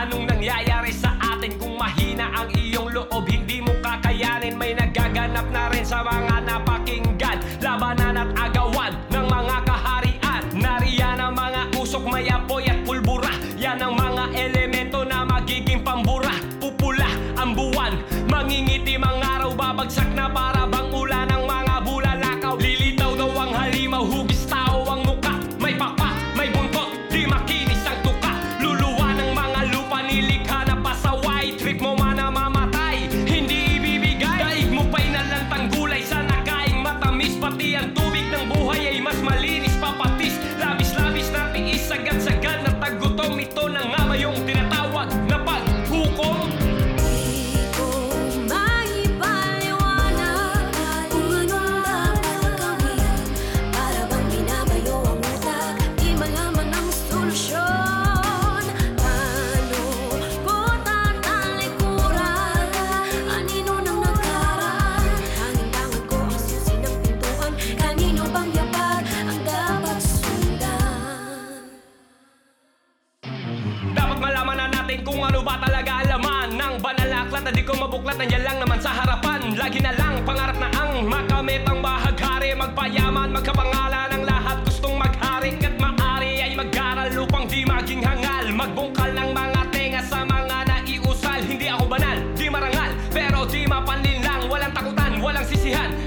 Anong nangyayari sa atin kung mahina ang iyong loob? Hindi mo kakayanin, may nagaganap na rin sa mga napakinggan. Labanan at agawan ng mga kaharian. Nariyan ang mga usok, may apoy at pulbura. Yan ang mga elemento na magiging pambura. Pupula ang buwan, mangingitim ang araw. Babagsak na para bang ulan ng mga bulalakaw. Lilitaw daw ang halimaw, hugis tao ang muka. May pakpak, may buntot, di makinis ang tuka. Luluwa ng mga lupa, nilikha na pasaway. Trip mo man na mamatay, hindi ibibigay. Daig mo pa'y nalantang gulay sa nakaing matamis. Pati ang tubig ng buhay ay mas malinis papatis. Labis-labis na tiis, sagad-sagad na tagutom. Ito na nga ba yung tinatawag na paghukom? Dapat malaman na natin kung ano ba talaga ang laman ng banal na aklat na di ko mabuklat. Nandiyan lang naman sa harapan. Lagi na lang pangarap na ang makamit ang bahaghari. Magpayaman, magkapangalan ang lahat gustong maghari. At maari ay mag-aral upang di maging hangal. Magbungkal ng mga tenga sa mga naiusal. Hindi ako banal, di marangal, pero di mapanlinlang. Walang takutan, walang sisihan.